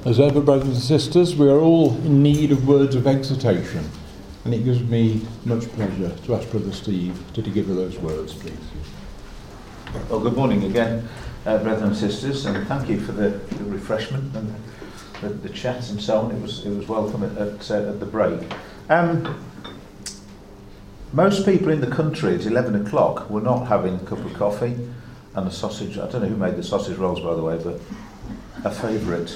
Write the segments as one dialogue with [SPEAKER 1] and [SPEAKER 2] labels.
[SPEAKER 1] As ever, brothers and sisters, we are all in need of words of exhortation, and it gives me much pleasure to ask Brother Steve to give those words, please.
[SPEAKER 2] Well, good morning again, brothers and sisters, and thank you for the refreshment and the chat and so on. It was welcome at the break. Most people in the country at 11 o'clock were not having a cup of coffee and a sausage. I don't know who made the sausage rolls, by the way, but a favourite.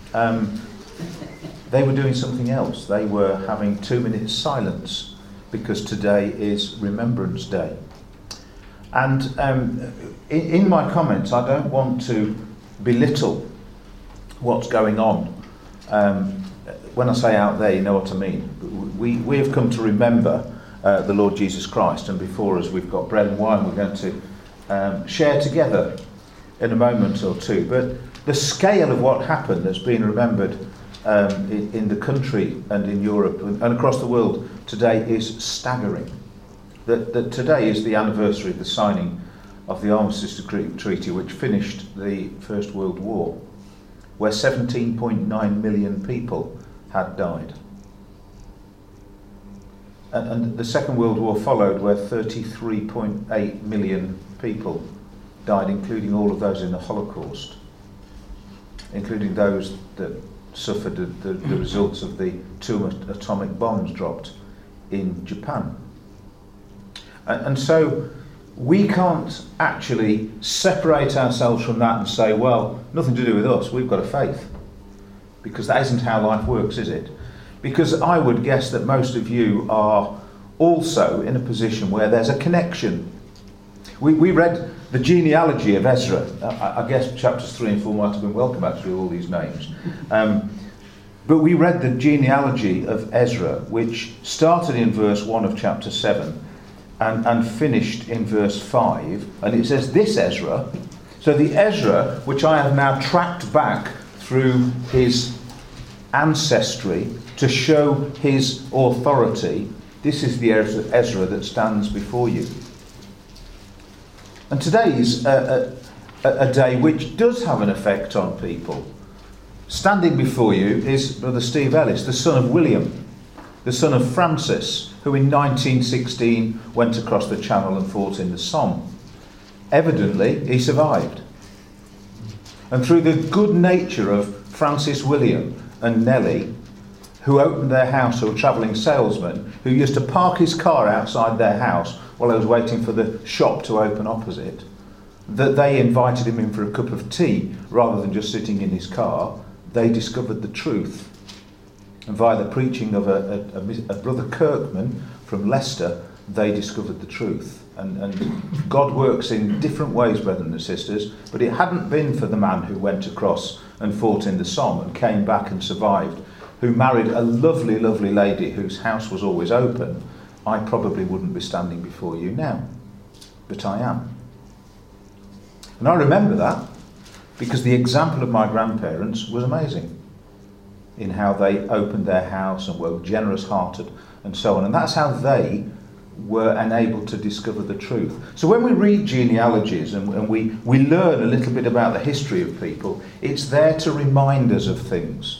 [SPEAKER 2] They were doing something else. They were having 2 minutes silence because today is Remembrance Day. And in my comments, I don't want to belittle what's going on. When I say out there, you know what I mean. We have come to remember the Lord Jesus Christ, and before us we've got bread and wine we're going to share together in a moment or two. But the scale of what happened that's been remembered in the country and in Europe and across the world today is staggering. That today is the anniversary of the signing of the Armistice Treaty, which finished the First World War, where 17.9 million people had died. And the Second World War followed, where 33.8 million people died, including all of those in the Holocaust, including those that suffered the results of the 2 atomic bombs dropped in Japan. And so we can't actually separate ourselves from that and say, well, nothing to do with us, we've got a faith. Because that isn't how life works, is it? Because I would guess that most of you are also in a position where there's a connection. We read the genealogy of Ezra. I guess chapters 3 and 4 might have been welcome, actually, all these names. But we read the genealogy of Ezra, which started in verse 1 of chapter 7 and finished in verse 5. And it says, this Ezra, so the Ezra, which I have now tracked back through his ancestry to show his authority, this is the Ezra that stands before you. And today is a day which does have an effect on people. Standing before you is Brother Steve Ellis, the son of William, the son of Francis, who in 1916 went across the Channel and fought in the Somme. Evidently, he survived. And through the good nature of Francis William and Nellie, who opened their house to a travelling salesman who used to park his car outside their house while I was waiting for the shop to open opposite, that they invited him in for a cup of tea rather than just sitting in his car, they discovered the truth. And via the preaching of a Brother Kirkman from Leicester, they discovered the truth. And God works in different ways, brethren and sisters, but it hadn't been for the man who went across and fought in the Somme and came back and survived, who married a lovely, lovely lady whose house was always open, I probably wouldn't be standing before you now. But I am. And I remember that because the example of my grandparents was amazing in how they opened their house and were generous-hearted and so on. And that's how they were enabled to discover the truth. So when we read genealogies and we learn a little bit about the history of people, it's there to remind us of things.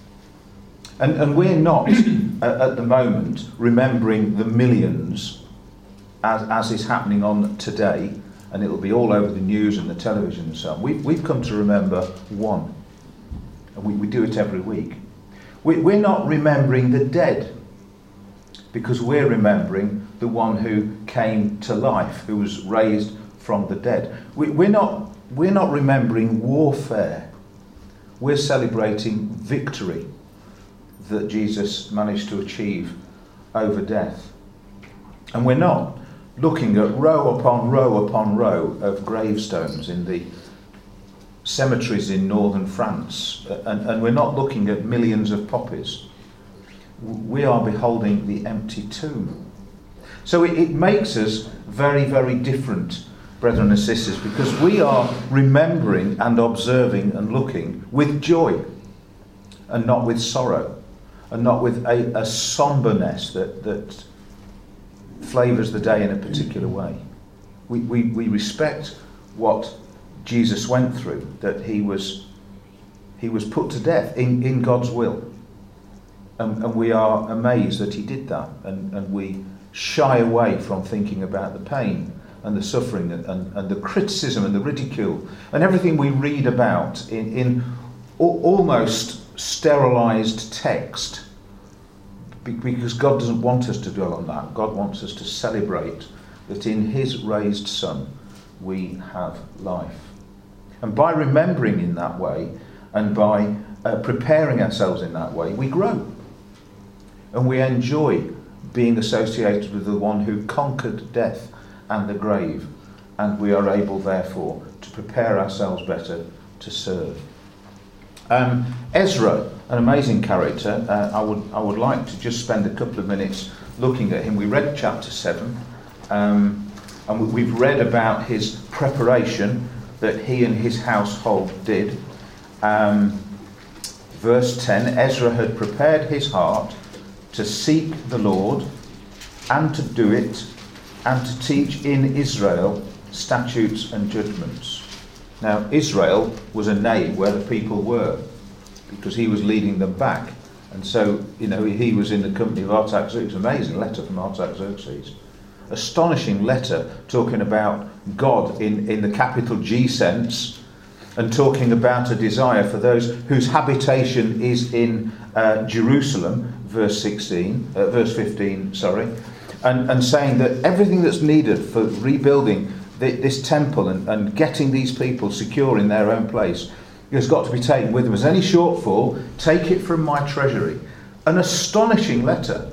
[SPEAKER 2] And we're not, at the moment, remembering the millions as is happening on today, and it'll be all over the news and the television and so on. We've come to remember one, and we do it every week. We're not remembering the dead, because we're remembering the one who came to life, who was raised from the dead. We're not remembering warfare. We're celebrating victory that Jesus managed to achieve over death. And we're not looking at row upon row upon row of gravestones in the cemeteries in northern France, and we're not looking at millions of poppies. We are beholding the empty tomb. So it makes us very, very different, brethren and sisters, because we are remembering and observing and looking with joy and not with sorrow, and not with a somberness that flavours the day in a particular way. We respect what Jesus went through, that he was he was put to death in God's will. And we are amazed that he did that. And we shy away from thinking about the pain and the suffering and the criticism and the ridicule and everything we read about in almost sterilised text, because God doesn't want us to dwell on that. God wants us to celebrate that in his raised Son we have life. And by remembering in that way and by preparing ourselves in that way, we grow. And we enjoy being associated with the one who conquered death and the grave. And we are able, therefore, to prepare ourselves better to serve. Ezra, an amazing character. I would like to just spend a couple of minutes looking at him. We read chapter 7, and we've read about his preparation that he and his household did. Verse 10, Ezra had prepared his heart to seek the Lord and to do it and to teach in Israel statutes and judgments. Now, Israel was a name where the people were, because he was leading them back. And so, he was in the company of Artaxerxes. Amazing letter from Artaxerxes. Astonishing letter talking about God in the capital G sense, and talking about a desire for those whose habitation is in Jerusalem, verse 15, and saying that everything that's needed for rebuilding this temple and getting these people secure in their own place has got to be taken with them. As any shortfall, take it from my treasury. An astonishing letter.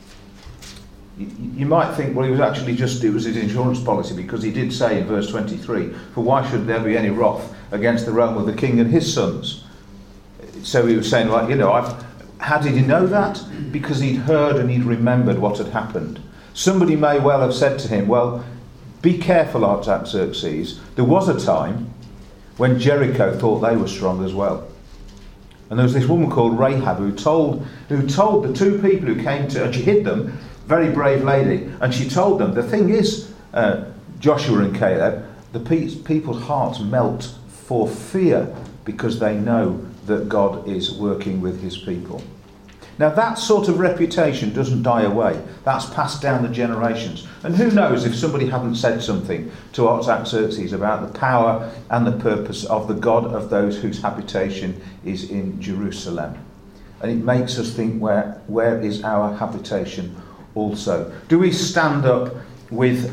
[SPEAKER 2] You might think, well, it was his insurance policy, because he did say in verse 23, for why should there be any wrath against the realm of the king and his sons? So he was saying, how did he know that? Because he'd heard and he'd remembered what had happened. Somebody may well have said to him, well, be careful, Artaxerxes. There was a time when Jericho thought they were strong as well. And there was this woman called Rahab who told the two people who came to, and she hid them, very brave lady, and she told them, the thing is, Joshua and Caleb, the people's hearts melt for fear because they know that God is working with his people. Now that sort of reputation doesn't die away. That's passed down the generations. And who knows if somebody hadn't said something to Artaxerxes about the power and the purpose of the God of those whose habitation is in Jerusalem. And it makes us think, where is our habitation also? Do we stand up with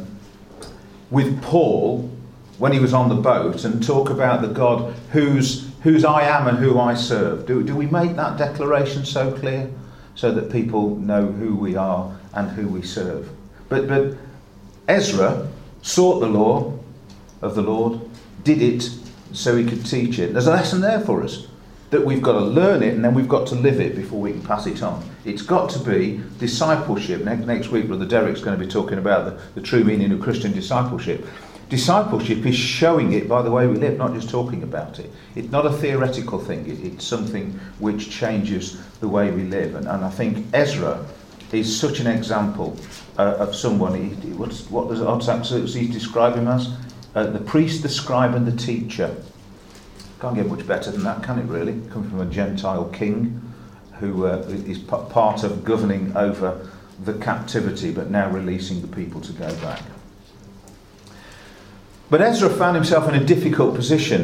[SPEAKER 2] Paul when he was on the boat and talk about the God whose I am and who I serve? Do we make that declaration so clear so that people know who we are and who we serve? But Ezra sought the law of the Lord, did it so he could teach it. There's a lesson there for us, that we've got to learn it and then we've got to live it before we can pass it on. It's got to be discipleship. Next week, Brother Derek's going to be talking about the true meaning of Christian discipleship. Discipleship is showing it by the way we live, not just talking about it. It's not a theoretical thing. It's something which changes the way we live. And I think Ezra is such an example of someone. What does Artaxerxes describe him as? The priest, the scribe, and the teacher. Can't get much better than that, can it really? Coming from a Gentile king who is part of governing over the captivity, but now releasing the people to go back. But Ezra found himself in a difficult position.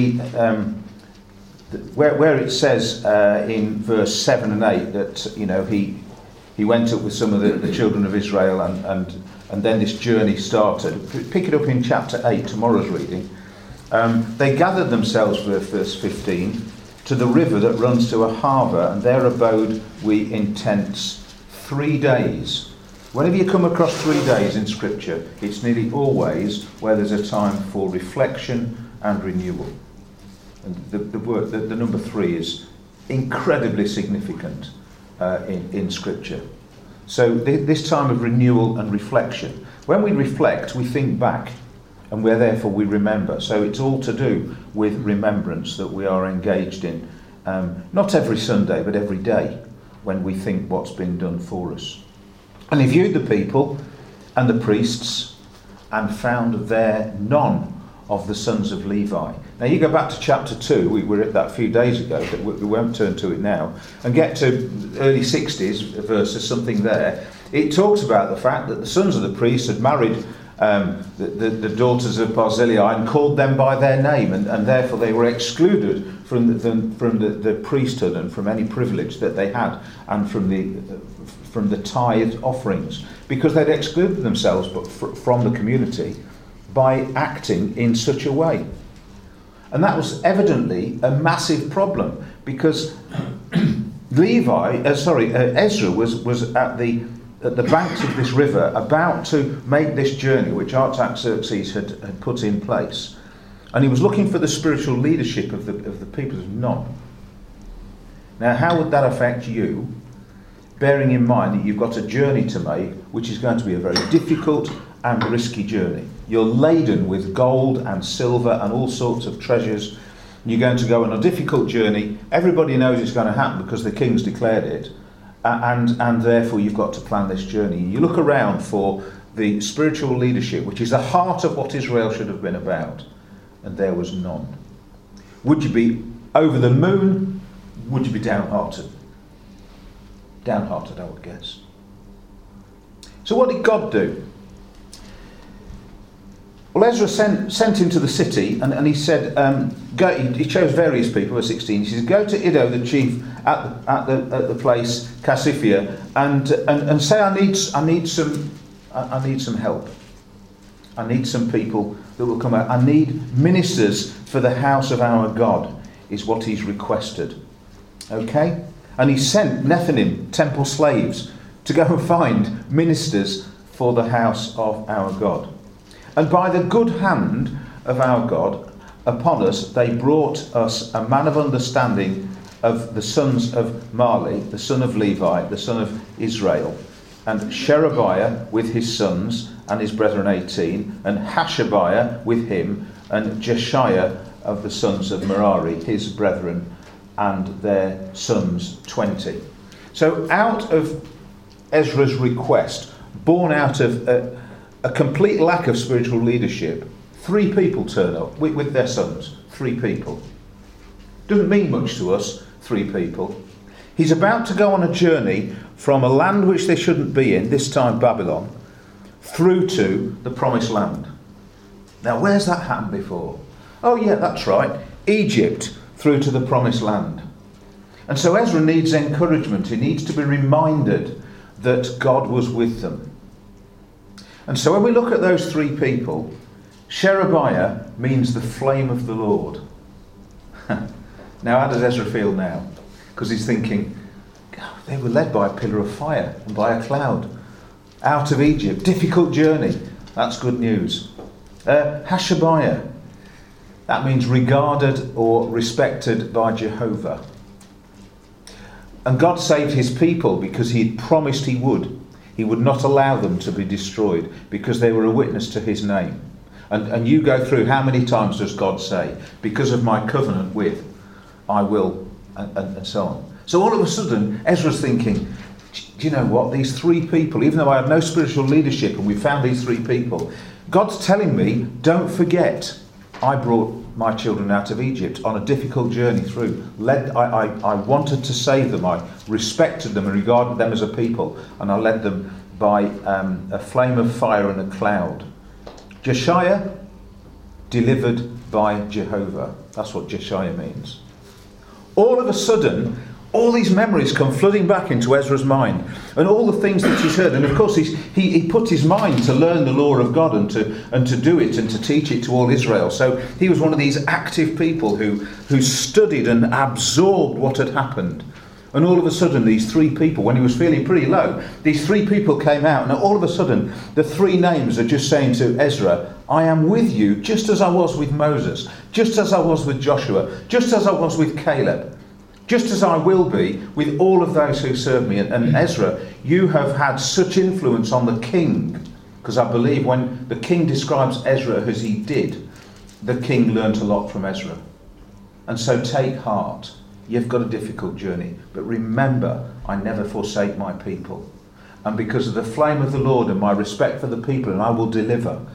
[SPEAKER 2] Where it says in verse 7 and 8 that he went up with some of the children of Israel and then this journey started. Pick it up in chapter 8, tomorrow's reading. They gathered themselves, verse 15, to the river that runs to a harbour, and there abode we in tents 3 days. Whenever you come across 3 days in Scripture, it's nearly always where there's a time for reflection and renewal. And the number 3 is incredibly significant in Scripture. So this time of renewal and reflection. When we reflect, we think back, and therefore we remember. So it's all to do with remembrance that we are engaged in, not every Sunday, but every day, when we think what's been done for us. And he viewed the people and the priests and found there none of the sons of Levi. Now you go back to chapter 2, we were at that a few days ago, but we won't turn to it now, and get to early 60s verses, something there. It talks about the fact that the sons of the priests had married the daughters of Barzillai and called them by their name, and therefore they were excluded from the priesthood and from any privilege that they had, and from the tithe offerings, because they'd excluded themselves from the community by acting in such a way. And that was evidently a massive problem, because Ezra was at the banks of this river, about to make this journey which Artaxerxes had put in place, and he was looking for the spiritual leadership of the people of None. Now, how would that affect you, bearing in mind that you've got a journey to make, which is going to be a very difficult and risky journey? You're laden with gold and silver and all sorts of treasures. You're going to go on a difficult journey. Everybody knows it's going to happen because the king's declared it. And therefore you've got to plan this journey. You look around for the spiritual leadership, which is the heart of what Israel should have been about, and there was none. Would you be over the moon? Would you be downhearted? Downhearted, I would guess. So what did God do? Well, Ezra sent him to the city, and he said, he chose various people, verse 16. He says, go to Iddo, the chief, at the place Cassiphia, and say, I need some help. I need some people that will come out. I need ministers for the house of our God, is what he's requested. Okay? And he sent Nethinim, temple slaves, to go and find ministers for the house of our God. And by the good hand of our God upon us, they brought us a man of understanding of the sons of Mali, the son of Levi, the son of Israel, and Sherebiah with his sons and his brethren 18, and Hashabiah with him, and Jeshiah of the sons of Merari, his brethren, and their sons 20. So out of Ezra's request, born out of a complete lack of spiritual leadership, 3 people turn up with their sons. 3 people. Doesn't mean much to us, 3 people. He's about to go on a journey from a land which they shouldn't be in, this time Babylon, through to the promised land. Now, where's that happened before? Oh yeah, that's right, Egypt, through to the promised land. And so Ezra needs encouragement. He needs to be reminded that God was with them. And so when we look at those 3 people, Sherebiah means the flame of the Lord. Now, how does Ezra feel now? Because he's thinking, they were led by a pillar of fire and by a cloud out of Egypt. Difficult journey. That's good news. Hashabiah, that means regarded or respected by Jehovah. And God saved his people because he had promised he would. He would not allow them to be destroyed because they were a witness to his name. And you go through, how many times does God say, because of my covenant with, I will, and so on. So all of a sudden, Ezra's thinking, do you know what, these 3 people, even though I have no spiritual leadership and we found these 3 people, God's telling me, don't forget, I brought my children out of Egypt on a difficult journey through. I wanted to save them. I respected them and regarded them as a people, and I led them by a flame of fire and a cloud. Jeshiah, delivered by Jehovah. That's what Jeshiah means. All of a sudden, all these memories come flooding back into Ezra's mind, and all the things that he's heard. And of course, he put his mind to learn the law of God and to do it and to teach it to all Israel. So he was one of these active people who studied and absorbed what had happened. And all of a sudden, these 3 people, when he was feeling pretty low, these 3 people came out, and all of a sudden, the 3 names are just saying to Ezra, I am with you just as I was with Moses, just as I was with Joshua, just as I was with Caleb, just as I will be with all of those who serve me. And Ezra, you have had such influence on the king, because I believe when the king describes Ezra as he did, the king learnt a lot from Ezra. And so take heart. You've got a difficult journey, but remember, I never forsake my people. And because of the flame of the Lord and my respect for the people, and I will deliver,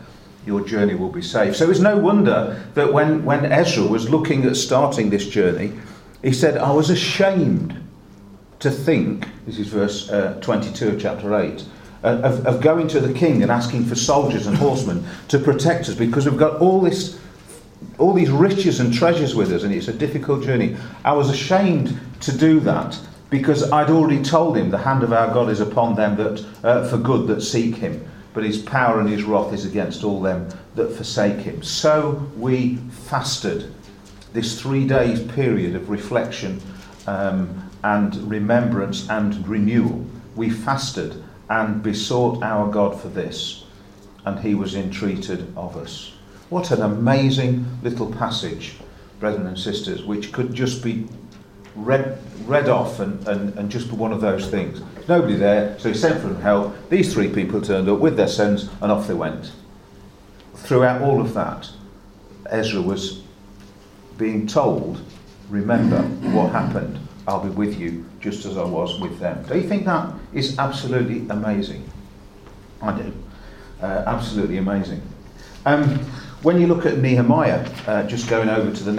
[SPEAKER 2] your journey will be safe. So it's no wonder that when Ezra was looking at starting this journey, he said, I was ashamed to think, this is verse 22 of chapter 8, of going to the king and asking for soldiers and horsemen to protect us, because we've got all these riches and treasures with us, and it's a difficult journey. I was ashamed to do that, because I'd already told him the hand of our God is upon them that for good that seek him, but his power and his wrath is against all them that forsake him. So we fasted this 3 days period of reflection and remembrance and renewal. We fasted and besought our God for this, and he was entreated of us. What an amazing little passage, brethren and sisters, which could just be read off and just be one of those things. There's nobody there, so he sent for help. These 3 people turned up with their sons, and off they went. Throughout all of that, Ezra was being told, remember what happened. I'll be with you just as I was with them. Do you think that is absolutely amazing? I do. Absolutely amazing. When you look at Nehemiah, just going over to the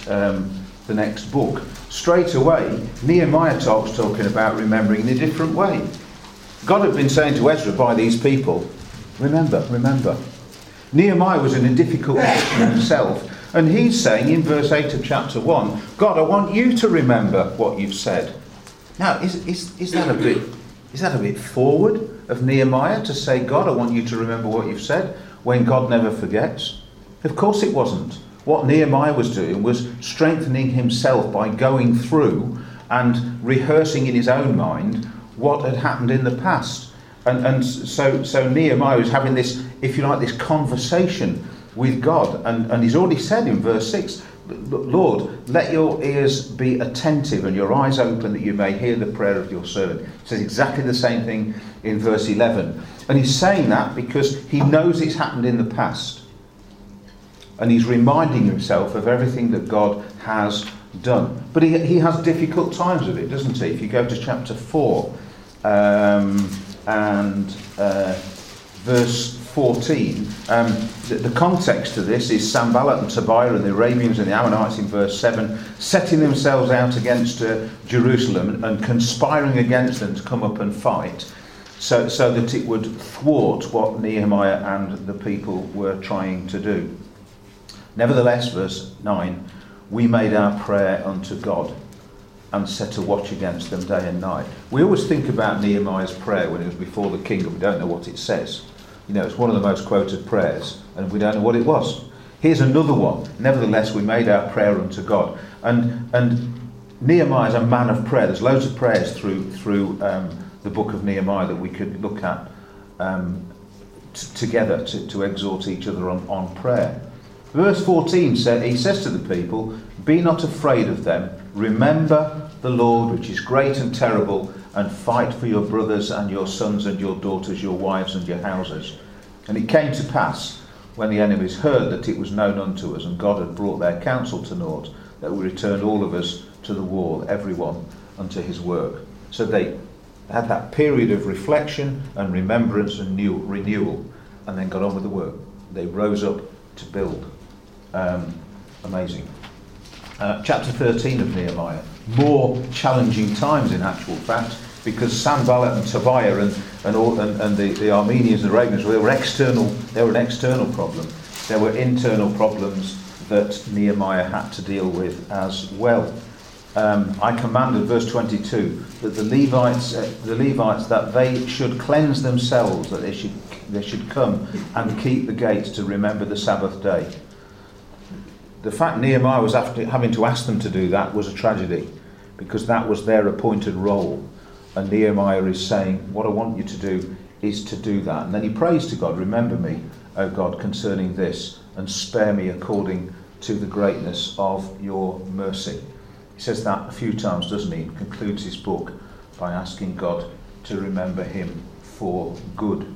[SPEAKER 2] next book, straight away Nehemiah talking about remembering in a different way. God had been saying to Ezra by these people, remember. Nehemiah was in a difficult position himself, and he's saying in verse 8 of chapter 1, God, I want you to remember what you've said. Now, is that a bit forward of Nehemiah to say, God, I want you to remember what you've said, when God never forgets? Of course it wasn't. What Nehemiah was doing was strengthening himself by going through and rehearsing in his own mind what had happened in the past. And so Nehemiah was having this, if you like, this conversation with God. And he's already said in verse 6, Lord, let your ears be attentive and your eyes open that you may hear the prayer of your servant. He says exactly the same thing in verse 11. And he's saying that because he knows it's happened in the past. And he's reminding himself of everything that God has done. But he has difficult times of it, doesn't he? If you go to chapter 4 and verse 14, the context of this is Sanballat and Tobiah and the Arabians and the Ammonites in verse 7 setting themselves out against Jerusalem and conspiring against them to come up and fight, so that it would thwart what Nehemiah and the people were trying to do. Nevertheless, verse 9, we made our prayer unto God and set a watch against them day and night. We always think about Nehemiah's prayer when it was before the king, and we don't know what it says. You know, it's one of the most quoted prayers, and we don't know what it was. Here's another one. Nevertheless, we made our prayer unto God. And Nehemiah is a man of prayer. There's loads of prayers through the book of Nehemiah that we could look at together to exhort each other on prayer. Verse 14 he says to the people, be not afraid of them. Remember the Lord, which is great and terrible, and fight for your brothers and your sons and your daughters, your wives and your houses. And it came to pass, when the enemies heard that it was known unto us, and God had brought their counsel to naught, that we returned all of us to the wall, every one unto his work. So they had that period of reflection and remembrance and renewal, and then got on with the work. They rose up to build. Amazing. Chapter 13 of Nehemiah. More challenging times in actual fact, because Sanballat and Tobiah and the Armenians and the Arabians, they were an external problem. There were internal problems that Nehemiah had to deal with as well. I commanded, verse 22, that the Levites that they should cleanse themselves, that they should come and keep the gates to remember the Sabbath day. The fact Nehemiah was having to ask them to do that was a tragedy, because that was their appointed role. And Nehemiah is saying, what I want you to do is to do that. And then he prays to God, remember me, O God, concerning this, and spare me according to the greatness of your mercy. He says that a few times, doesn't he? He concludes his book by asking God to remember him for good.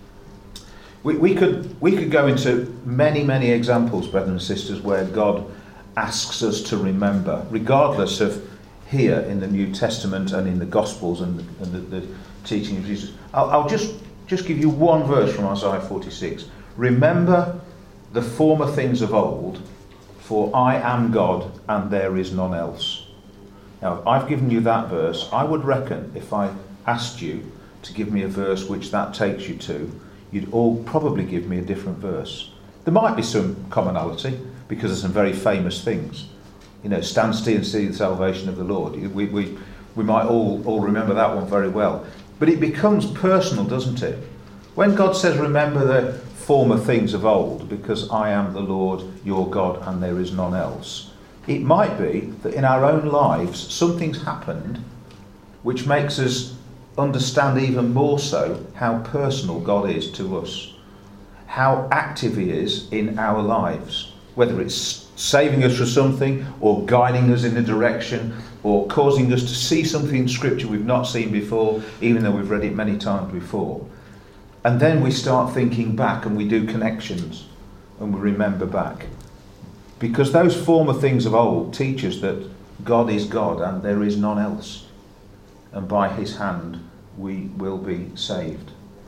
[SPEAKER 2] We could go into many examples, brothers and sisters, where God asks us to remember, regardless of here in the New Testament and in the Gospels and the teaching of Jesus. I'll just give you one verse from Isaiah 46. Remember the former things of old, for I am God and there is none else. Now, I've given you that verse. I would reckon if I asked you to give me a verse which that takes you to, you'd all probably give me a different verse. There might be some commonality, because there's some very famous things. You know, stand still and see the salvation of the Lord. We might all remember that one very well. But it becomes personal, doesn't it? When God says, remember the former things of old, because I am the Lord your God and there is none else, it might be that in our own lives something's happened which makes us understand even more so how personal God is to us, how active he is in our lives, whether it's saving us from something or guiding us in a direction or causing us to see something in Scripture we've not seen before, even though we've read it many times before. And then we start thinking back and we do connections and we remember back. Because those former things of old teach us that God is God and there is none else. And by his hand we will be saved.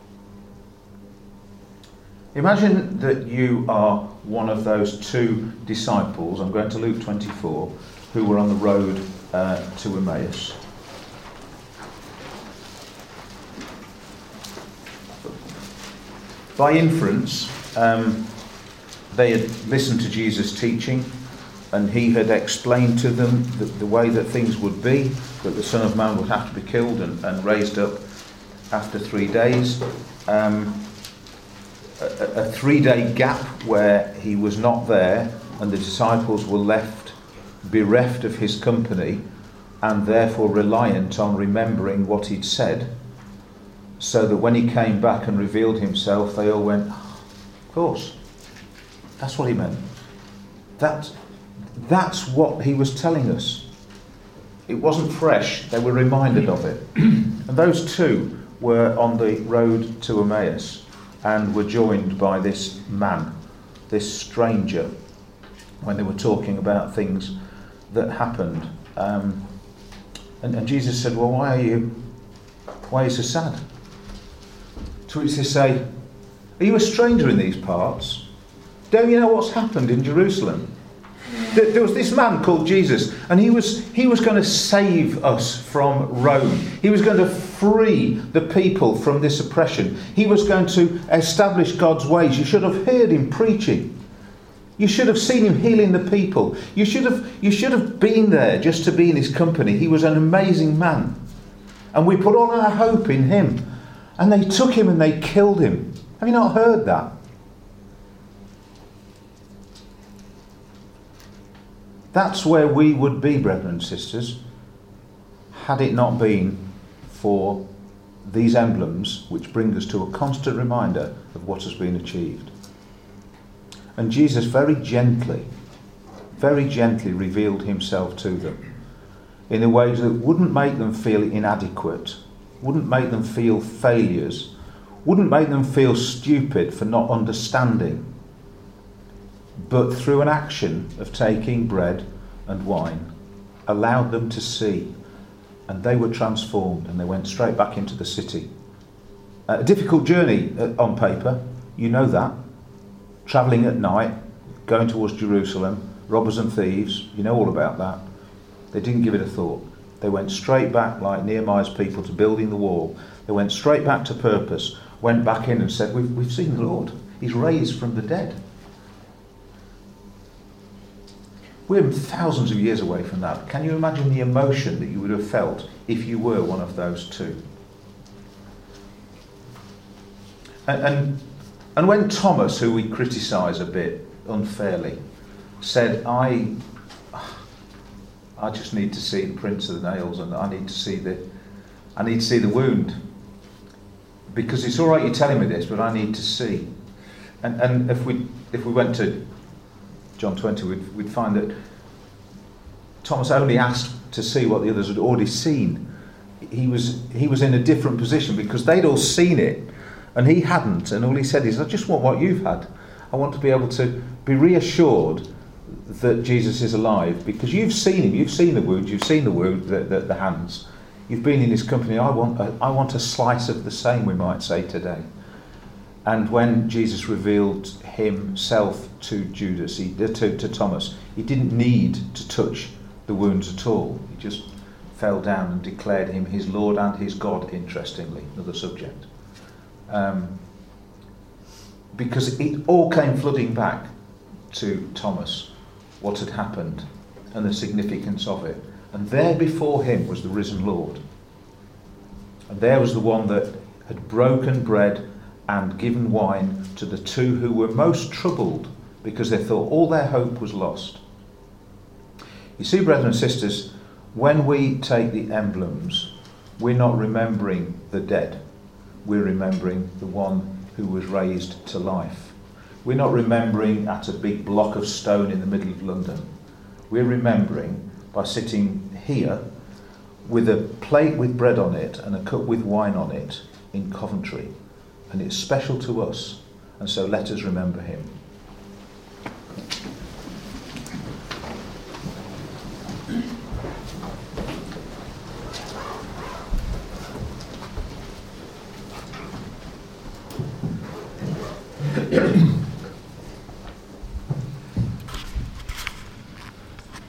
[SPEAKER 2] Imagine that you are one of those two disciples, I'm going to Luke 24, who were on the road to Emmaus. By inference, they had listened to Jesus' teaching, and he had explained to them the way that things would be, that the Son of Man would have to be killed and raised up after 3 days. A 3-day gap where he was not there, and the disciples were left bereft of his company and therefore reliant on remembering what he'd said, so that when he came back and revealed himself, they all went, of course, that's what he meant. That's what he was telling us. It wasn't fresh, they were reminded of it. And those two were on the road to Emmaus and were joined by this man, this stranger, when they were talking about things that happened. And Jesus said, well, why are you so sad? To which they say, are you a stranger in these parts? Don't you know what's happened in Jerusalem? There was this man called Jesus, and he was going to save us from Rome. He was going to free the people from this oppression. He was going to establish God's ways. You should have heard him preaching. You should have seen him healing the people. You should have been there just to be in his company. He was an amazing man. And we put all our hope in him. And they took him and they killed him. Have you not heard that? That's where we would be, brethren and sisters, had it not been for these emblems which bring us to a constant reminder of what has been achieved. And Jesus very gently revealed himself to them in a way that wouldn't make them feel inadequate, wouldn't make them feel failures, wouldn't make them feel stupid for not understanding, but through an action of taking bread and wine, allowed them to see, and they were transformed, and they went straight back into the city. A difficult journey on paper, you know that. Travelling at night, going towards Jerusalem, robbers and thieves, you know all about that. They didn't give it a thought. They went straight back, like Nehemiah's people, to building the wall. They went straight back to purpose, went back in and said, we've seen the Lord. He's raised from the dead. We're thousands of years away from that. Can you imagine the emotion that you would have felt if you were one of those two? And when Thomas, who we criticise a bit unfairly, said, I just need to see the prints of the nails, and I need to see the wound, because it's all right you telling me this, but I need to see. And if we went to John 20, we'd find that Thomas only asked to see what the others had already seen. He was in a different position because they'd all seen it and he hadn't, and all he said is, I just want what you've had. I want to be able to be reassured that Jesus is alive, because you've seen him, you've seen the wounds, you've seen the hands, you've been in his company. I want a slice of the same, we might say today. And when Jesus revealed himself to Judas, to Thomas. He didn't need to touch the wounds at all. He just fell down and declared him his Lord and his God, interestingly, another subject. Because it all came flooding back to Thomas, what had happened and the significance of it. And there before him was the risen Lord. And there was the one that had broken bread and given wine to the two who were most troubled because they thought all their hope was lost. You see, brethren and sisters, when we take the emblems, we're not remembering the dead. We're remembering the one who was raised to life. We're not remembering at a big block of stone in the middle of London. We're remembering by sitting here with a plate with bread on it and a cup with wine on it in Coventry. And it's special to us, and so let us remember him.